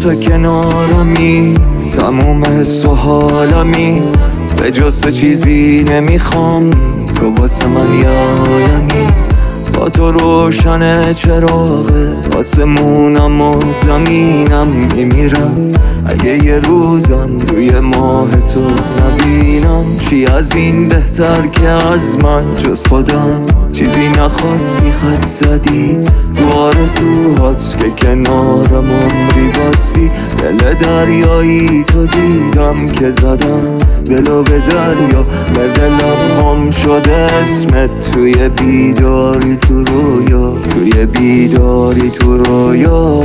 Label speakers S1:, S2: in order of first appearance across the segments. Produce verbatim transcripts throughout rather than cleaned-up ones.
S1: تو کنارمی، تموم حس و حالمی، به جز تو چیزی نمیخوام، تو واسه من یادمی. با تو روشن چراغه آسمونم و زمینم، میمیرم اگه یه روزم روی ماه تو نبینم. چی از این بهتر که از من جز خودم چیزی نخواستی، خط زدی رو آرزوهات که کنارم عمری باستی. دل دریایی تو دیدم که زدم دلو به دریا، بر دلم هم شده اسمت توی بیداری تو رویا، توی بیداری تو رویا.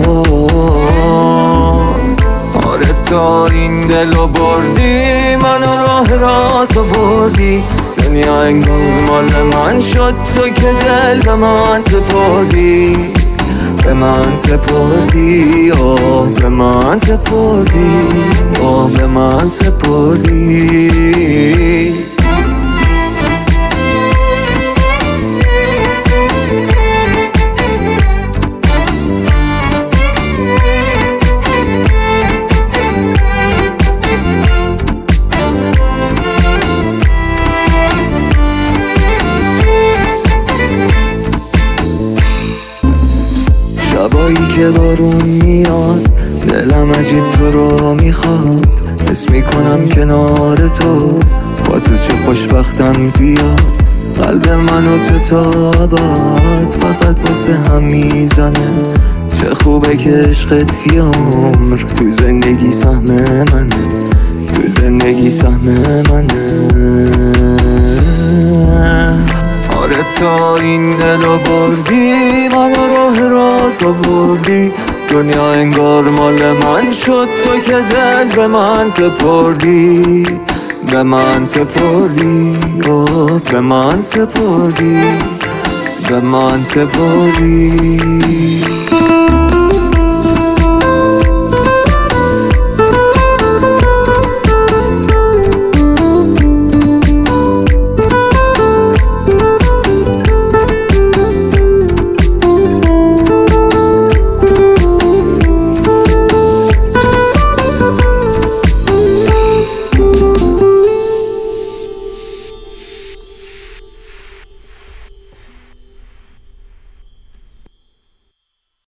S1: آره تا این دلو بردی منو راه راست آوردی، دنیا انگار مال من شد تو که دل به من سپردی، به من سپردی، آه به من سپردی، آه به من سپردی. شبایی که بارون میاد دلم عجیب تو رو میخواد، حس میکنم کنار تو با تو چه خوشبختم زیاد. قلب منو تو تا ابد فقط واسه هم میزنه، چه خوبه که عشقت یه عمر تو زندگی سهم منه، تو زندگی سهم منه. آره تا این دلو بردی منو راه راست آوردی، دنیا انگار مال من شد تو که دل به من سپردی، به من سپردی، اوه به من سپردی، به من سپردی.